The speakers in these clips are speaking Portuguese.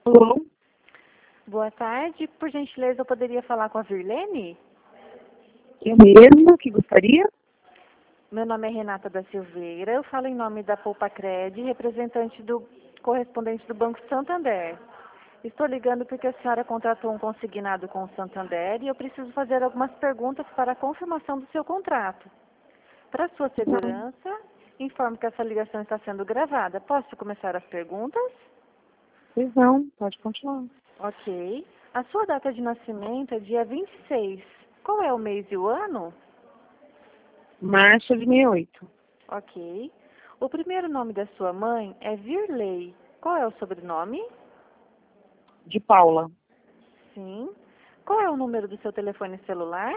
Alô? Boa tarde. Por gentileza, eu poderia falar com a Virlene? Eu mesma que gostaria? Meu nome é Renata da Silveira. Eu falo em nome da Poupa-Cred, representante do correspondente do Banco Santander. Estou ligando porque a senhora contratou um consignado com o Santander e eu preciso fazer algumas perguntas para a confirmação do seu contrato. Para sua segurança, informo que essa ligação está sendo gravada. Posso começar as perguntas? Pois não, pode continuar. Ok. A sua data de nascimento é dia 26. Qual é o mês e o ano? Março de 68. Ok. O primeiro nome da sua mãe é Virley. Qual é o sobrenome? De Paula. Sim. Qual é o número do seu telefone celular?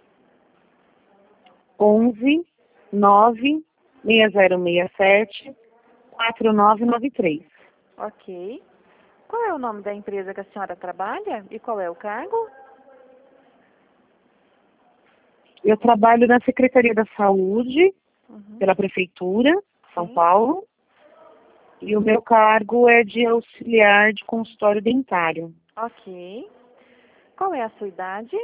11 9 6067 4993. Ok. Qual é o nome da empresa que a senhora trabalha e qual é o cargo? Eu trabalho na Secretaria da Saúde, Uhum. pela Prefeitura, São Sim. Paulo. E o meu cargo é de auxiliar de consultório dentário. Ok. Qual é a sua idade?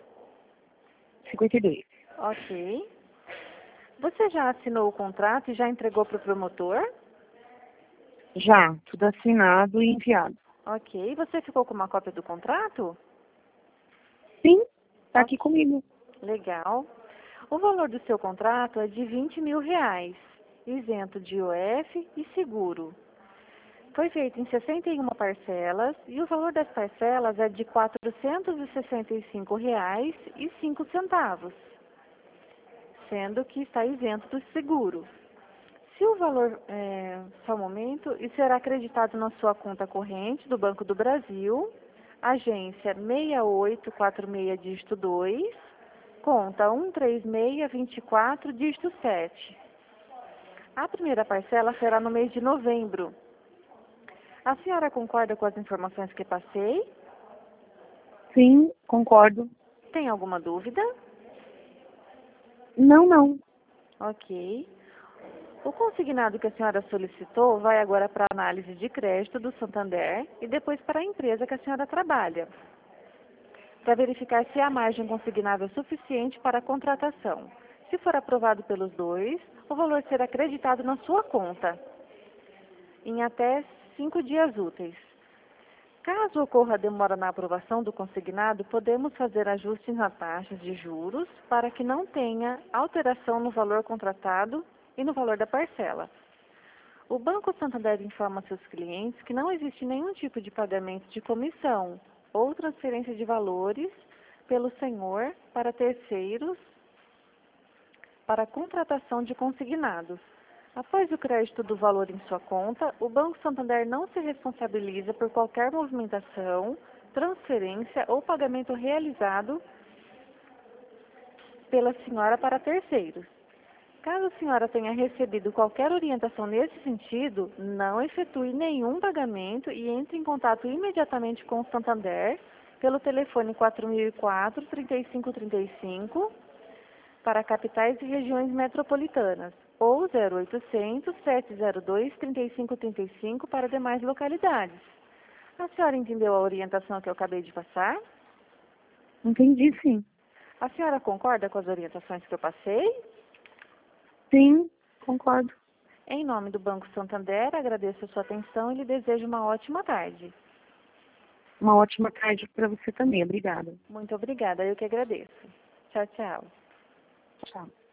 52. Ok. Você já assinou o contrato e já entregou para o promotor? Já, tudo assinado e enviado. Ok. Você ficou com uma cópia do contrato? Sim, está aqui Ok. comigo. Legal. O valor do seu contrato é de R$ 20.000, isento de IOF e seguro. Foi feito em 61 parcelas e o valor das parcelas é de R$ 465,05, sendo que está isento do seguro. Se o valor, só um momento, e será acreditado na sua conta corrente do Banco do Brasil, agência 6846, dígito 2, conta 13624, dígito 7. A primeira parcela será no mês de novembro. A senhora concorda com as informações que passei? Sim, concordo. Tem alguma dúvida? Não. Ok. O consignado que a senhora solicitou vai agora para a análise de crédito do Santander e depois para a empresa que a senhora trabalha, para verificar se a margem consignável é suficiente para a contratação. Se for aprovado pelos dois, o valor será acreditado na sua conta em até 5 dias úteis. Caso ocorra demora na aprovação do consignado, podemos fazer ajustes nas taxas de juros para que não tenha alteração no valor contratado e no valor da parcela. O Banco Santander informa seus clientes que não existe nenhum tipo de pagamento de comissão ou transferência de valores pelo senhor para terceiros para a contratação de consignados. Após o crédito do valor em sua conta, o Banco Santander não se responsabiliza por qualquer movimentação, transferência ou pagamento realizado pela senhora para terceiros. Caso a senhora tenha recebido qualquer orientação nesse sentido, não efetue nenhum pagamento e entre em contato imediatamente com o Santander pelo telefone 4004-3535 para capitais e regiões metropolitanas ou 0800-702-3535 para demais localidades. A senhora entendeu a orientação que eu acabei de passar? Entendi, sim. A senhora concorda com as orientações que eu passei? Sim, concordo. Em nome do Banco Santander, agradeço a sua atenção e lhe desejo uma ótima tarde. Uma ótima tarde para você também. Obrigada. Muito obrigada, eu que agradeço. Tchau, tchau. Tchau.